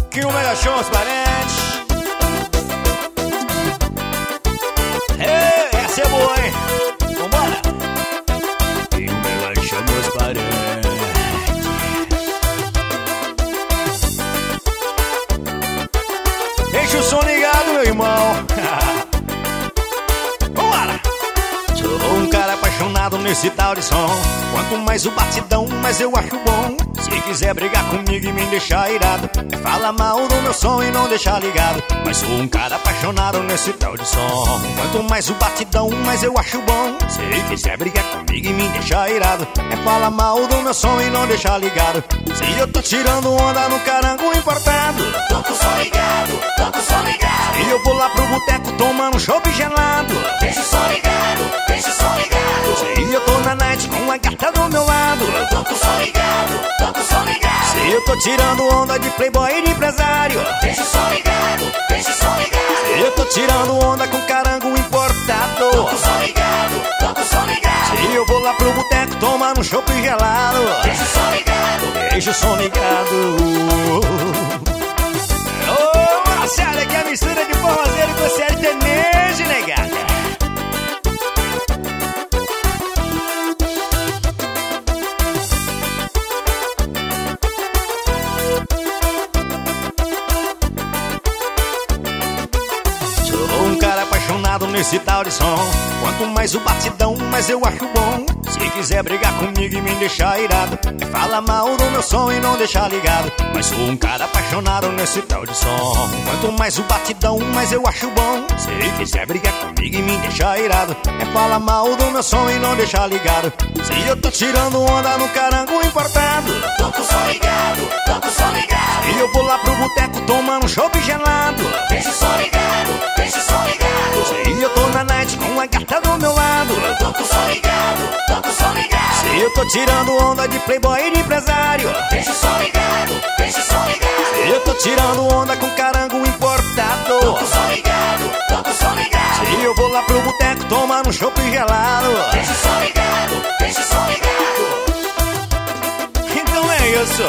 Que o Mega Show, os parentes. Ei, essa é boa, hein? Vambora. Que o Mega Show, os parentes. Deixa o som ligado, meu irmão. Vambora. Sou um cara apaixonado nesse tal de som. Quanto mais o batidão, mais eu acho bom. Se quiser brigar comigo e me deixar irado, fala mal do meu som e não deixar ligado. Mas sou um cara apaixonado nesse tal de som. Quanto mais o batidão, mais eu acho bom. Se quiser brigar comigo e me deixar irado, fala mal do meu som e não deixar ligado. Se eu tô tirando onda no carango importado, tô com o som ligado, tô com o som ligado. E eu vou lá pro boteco tomando chopp gelado, deixa o som ligado, deixa o som ligado. Se eu tô na night com a gata do meu lado, tô com o som ligado, tô com o som ligado. Se eu tô tirando onda de playboy e de empresário, deixa o som ligado, deixa o som ligado. Se eu tô tirando onda com carango importado, tô com o som ligado, tô com o som ligado. Se eu vou lá pro boteco tomar um chopp gelado, deixa o som ligado, deixa o som ligado. Ô, Marcelo, que é a mistura de forrozeiro com sertanejo, negada. Sou um cara apaixonado nesse tal de som. Quanto mais o batidão, mais eu acho bom. Se quiser brigar comigo e me deixar irado, fala mal do meu som e não deixar ligado. Mas sou um cara apaixonado nesse tal de som. Quanto mais o batidão, mais eu acho bom. Se quiser brigar comigo e me deixar irado, fala mal do meu som e não deixar ligado. Se eu tô tirando onda no carango importado, tô com o som ligado, tô com o som ligado. E eu vou lá pro boteco tomando um chopp gelado, deixa o som ligado, deixa o som ligado. Se eu tô na night com a gata do meu lado, tô com o som ligado, tô com o som ligado. Se eu tô tirando onda de playboy e de empresário, deixa o som ligado, deixa o som ligado. Se eu tô tirando onda com carango importado, tô com o som ligado, tô com o som ligado. Se eu vou lá pro boteco tomar um chopp gelado, deixa o som ligado, deixa o som ligado. Então é isso.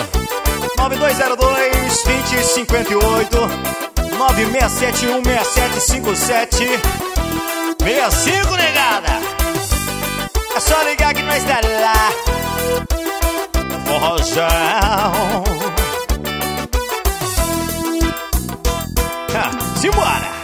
9202-2058 9671-6757 65, negada. É só ligar que nós tá lá. Forrozão. Simbora.